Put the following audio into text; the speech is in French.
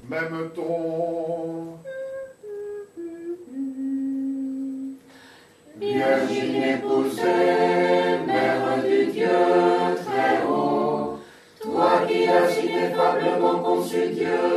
M'aime-t-on? Virgine épousée, Mère du Dieu très haut, toi qui as ineffablement conçu Dieu,